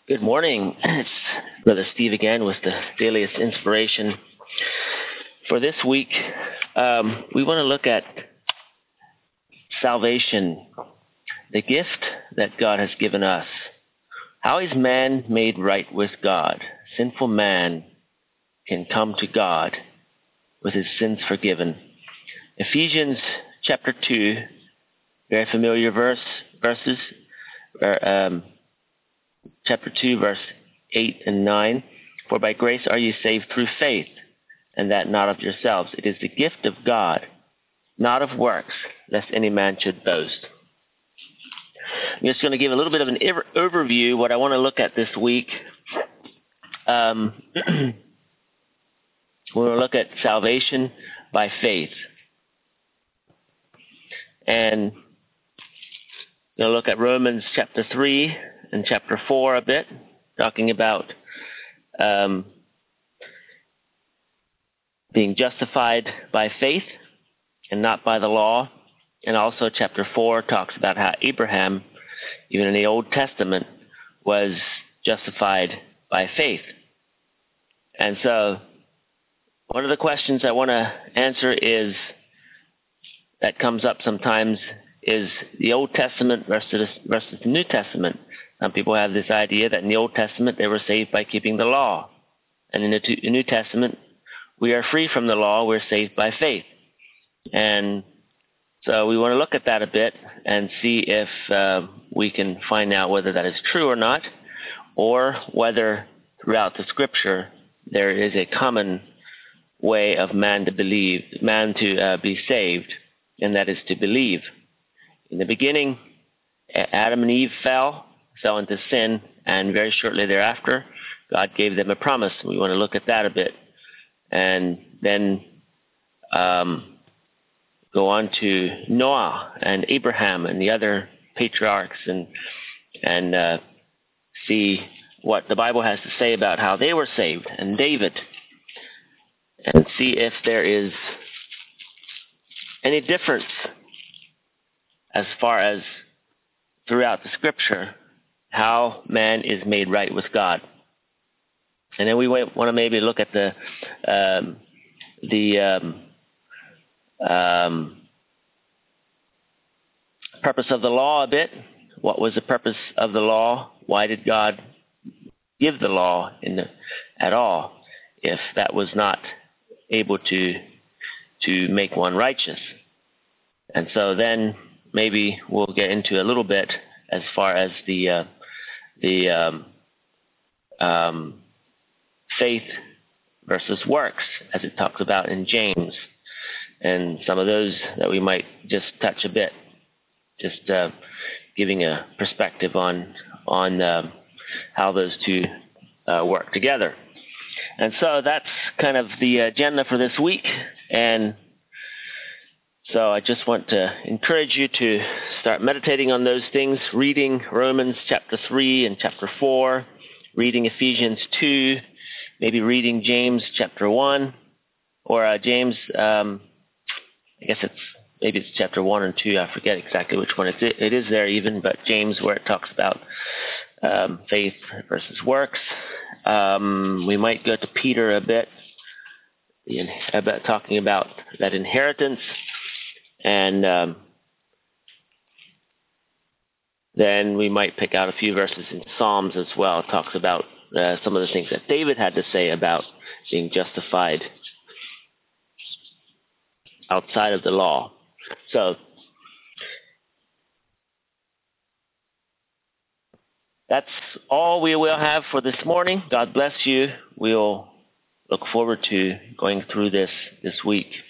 Good morning. It's Brother Steve again with the Daily Inspiration. For this week, we want to look at salvation, the gift that God has given us. How is man made right with God? Sinful man can come to God with his sins forgiven. Ephesians chapter 2, very familiar verses. Chapter 2, verse 8 and 9. For by grace are you saved through faith, and that not of yourselves. It is the gift of God, not of works, lest any man should boast. I'm just going to give a little bit of an overview, what I want to look at this week. We're going to look at salvation by faith. And we're going to look at Romans chapter 3 and chapter 4 a bit, talking about being justified by faith and not by the law. And also chapter 4 talks about how Abraham, even in the Old Testament, was justified by faith. And so one of the questions I want to answer is, that comes up sometimes, is the Old Testament versus the New Testament. Some people have this idea that in the Old Testament they were saved by keeping the law. And in the New Testament, we are free from the law, we're saved by faith. And so we want to look at that a bit and see if we can find out whether that is true or not, or whether throughout the Scripture there is a common way of man to be saved, and that is to believe. In the beginning, Adam and Eve fell into sin, and very shortly thereafter, God gave them a promise. We want to look at that a bit. And then go on to Noah and Abraham and the other patriarchs and see what the Bible has to say about how they were saved, and David, and see if there is any difference as far as throughout the Scripture how man is made right with God. And then we want to maybe look at the purpose of the law a bit. What was the purpose of the law? Why did God give the law at all, if that was not able to make one righteous? And so then maybe we'll get into a little bit as far as the faith versus works, as it talks about in James, and some of those that we might just touch a bit, just giving a perspective on how those two work together. And so that's kind of the agenda for this week. And so I just want to encourage you to start meditating on those things, reading Romans chapter 3 and chapter 4, reading Ephesians 2, maybe reading James chapter 1, or James, I guess maybe it's chapter 1 and 2, I forget exactly which one it is there even, but James, where it talks about faith versus works. We might go to Peter a bit, about talking about that inheritance. And then we might pick out a few verses in Psalms as well. It talks about some of the things that David had to say about being justified outside of the law. So that's all we will have for this morning. God bless you. We'll look forward to going through this week.